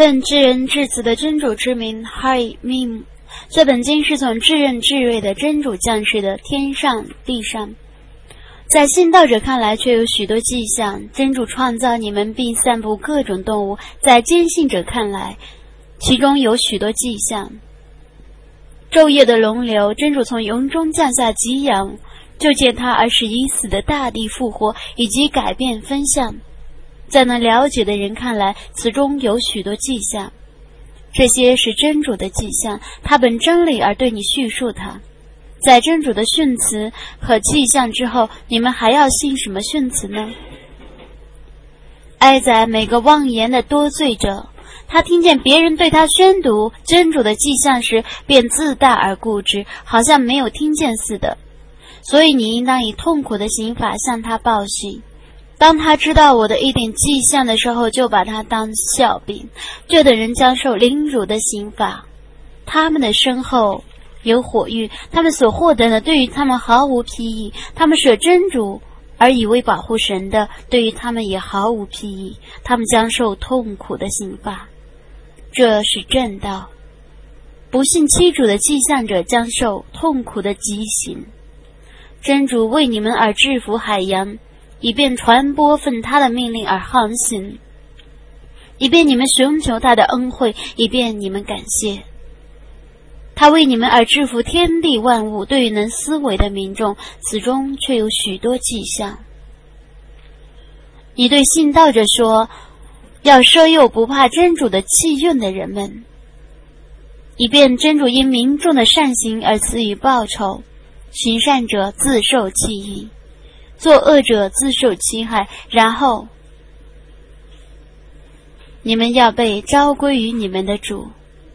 奉至仁至慈的真主之名 Hai Mim， 这本经是从至仁至睿的真主降世的，天上地上。在信道者看来却有许多迹象，真主创造你们并散布各种动物，在坚信者看来其中有许多迹象。昼夜的龙流，真主从云中降下给养，就见他而使已死的大地复活，以及改变分相。在能了解的人看来，此中有许多迹象，这些是真主的迹象，他本真理而对你叙述它。在真主的训词和迹象之后，你们还要信什么训词呢？哀哉每个妄言的多罪者，他听见别人对他宣读真主的迹象时，便自大而固执，好像没有听见似的。所以你应当以痛苦的刑罚向他报信。当他知道我的一点迹象的时候，就把他当笑柄，这等人将受凌辱的刑罚。他们的身后有火狱，他们所获得的对于他们毫无裨益，他们舍真主而以为保护神的，对于他们也毫无裨益，他们将受痛苦的刑罚。这是正道。不信欺主的迹象者将受痛苦的极刑。真主为你们而制服海洋，以便传播奉他的命令而航行，以便你们寻求他的恩惠，以便你们感谢。他为你们而制服天地万物，对于能思维的民众，此中却有许多迹象。你对信道者说，要赦宥不怕真主的气运的人们，以便真主因民众的善行而赐予报酬，行善者自受其益，作恶者自受其害，然后你们要被召归于你们的主。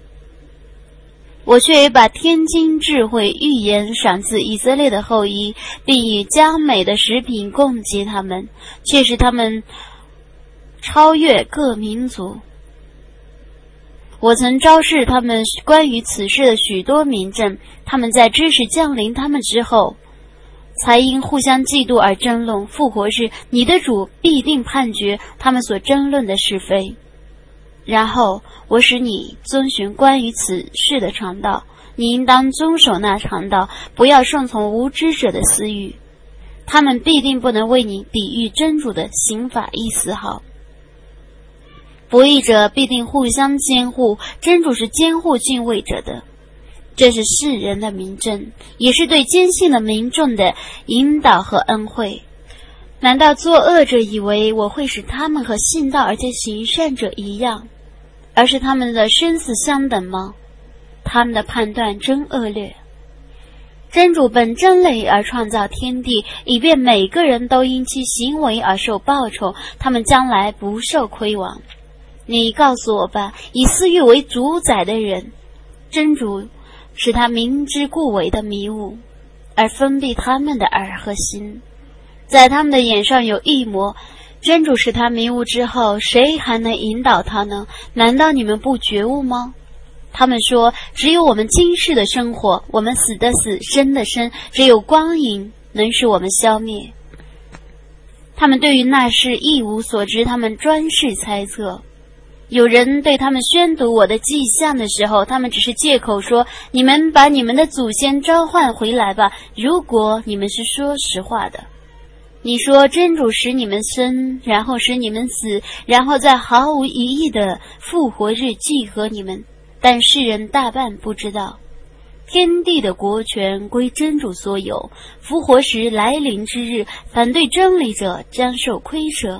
我却也把天经智慧预言赏赐以色列的后裔，并以佳美的食品供给他们，却使他们超越各民族。我曾昭示他们关于此事的许多明证，他们在知识降临他们之后，才因互相嫉妒而争论。复活日，你的主必定判决他们所争论的是非。然后我使你遵循关于此事的常道，你应当遵守那常道，不要顺从无知者的私欲，他们必定不能为你抵御真主的刑法一丝毫。不义者必定互相监护，真主是监护敬畏者的。这是世人的明证，也是对坚信的民众的引导和恩惠。难道作恶者以为我会使他们和信道而且行善者一样，而是他们的生死相等吗？他们的判断真恶劣。真主本真理而创造天地，以便每个人都因其行为而受报酬，他们将来不受亏枉。你告诉我吧，以私欲为主宰的人，真主使他明知故为的迷雾，而封闭他们的耳和心，在他们的眼上有异魔。真主使他迷雾之后，谁还能引导他呢？难道你们不觉悟吗？他们说，只有我们今世的生活，我们死的死，生的生，只有光影能使我们消灭。他们对于那事一无所知，他们专是猜测。有人对他们宣读我的迹象的时候，他们只是借口说，你们把你们的祖先召唤回来吧，如果你们是说实话的。你说真主使你们生，然后使你们死，然后在毫无疑义的复活日祭合你们，但世人大半不知道。天地的国权归真主所有，复活时来临之日，反对真理者将受亏折。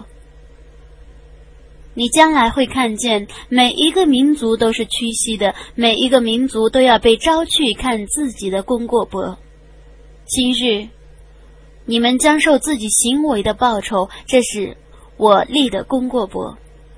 你将来会看见，每一个民族都是屈膝的，每一个民族都要被招去看自己的功过簿。今日你们将受自己行为的报酬，这是我立的功过簿。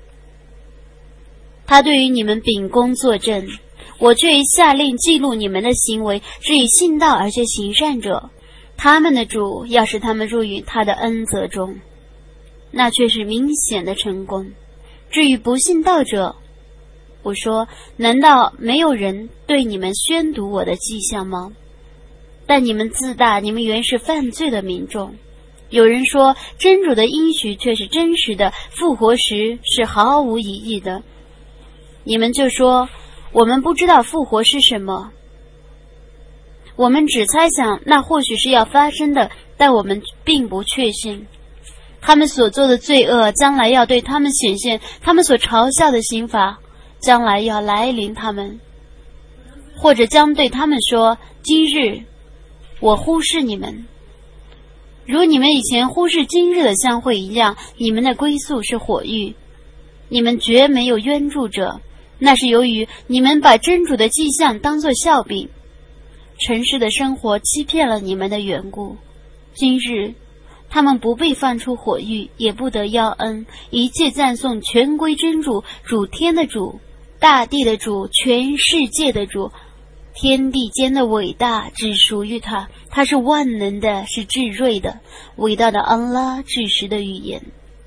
他对于你们秉公作证，我却已下令记录你们的行为，是以信道而且行善者，他们的主要使他们入于他的恩泽中，那却是明显的成功。至于不信道者，我说，难道没有人对你们宣读我的迹象吗？但你们自大，你们原是犯罪的民众。有人说，真主的应许却是真实的，复活时是毫无疑义的。 你们就说，我们不知道复活是什么，我们只猜想那或许是要发生的，但我们并不确信。他们所做的罪恶将来要对他们显现，他们所嘲笑的刑罚将来要来临他们，或者将对他们说，今日我忽视你们，如你们以前忽视今日的相会一样，你们的归宿是火狱，你们绝没有冤助者，那是由于你们把真主的迹象当作笑柄，尘世的生活欺骗了你们的缘故。今日他们不被放出火狱，也不得要恩，一切赞颂全归真主，主天的主，大地的主，全世界的主，天地间的伟大只属于他，他是万能的，是至睿的，伟大的安拉至实的语言。